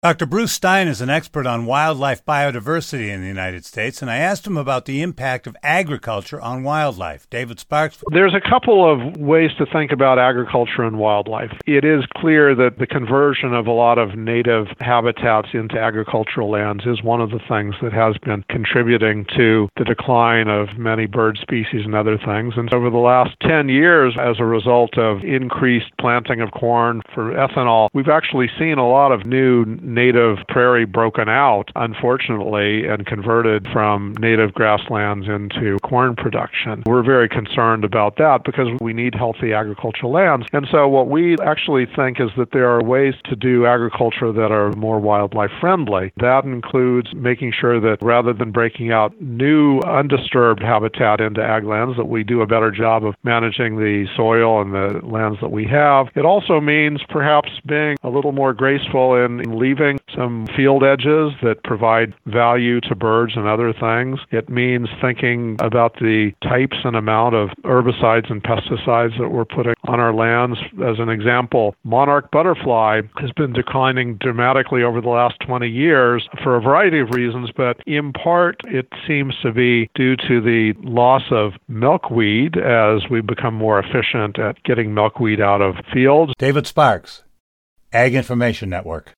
Dr. Bruce Stein is an expert on wildlife biodiversity in the United States, and I asked him about the impact of agriculture on wildlife. David Sparks. There's a couple of ways to think about agriculture and wildlife. It is clear that the conversion of a lot of native habitats into agricultural lands is one of the things that has been contributing to the decline of many bird species and other things. And over the last 10 years, as a result of increased planting of corn for ethanol, we've actually seen a lot of new native prairie broken out, unfortunately, and converted from native grasslands into corn production. We're very concerned about that because we need healthy agricultural lands. And so what we actually think is that there are ways to do agriculture that are more wildlife friendly. That includes making sure that rather than breaking out new undisturbed habitat into ag lands, that we do a better job of managing the soil and the lands that we have. It also means perhaps being a little more graceful in leaving some field edges that provide value to birds and other things. It means thinking about the types and amount of herbicides and pesticides that we're putting on our lands. As an example, monarch butterfly has been declining dramatically over the last 20 years for a variety of reasons, but in part it seems to be due to the loss of milkweed as we become more efficient at getting milkweed out of fields. David Sparks, Ag Information Network.